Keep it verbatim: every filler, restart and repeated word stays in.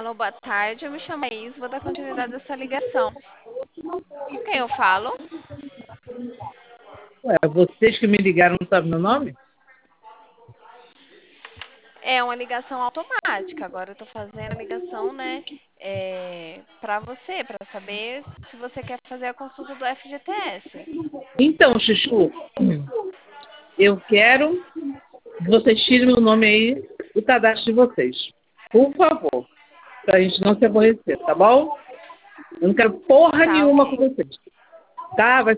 Alô, boa tarde. Eu me chamo Is, vou dar continuidade a essa ligação. Com quem eu falo? Ué, vocês que me ligaram não sabem meu nome? É uma ligação automática. Agora eu tô fazendo a ligação, né, é, para você, para saber se você quer fazer a consulta do F G T S. Então, Chuchu, eu quero que vocês tirem meu nome aí do cadastro de vocês. Por favor. Pra gente não se aborrecer, tá bom? Eu não quero porra Tá, nenhuma com ok. vocês. Tá? Vai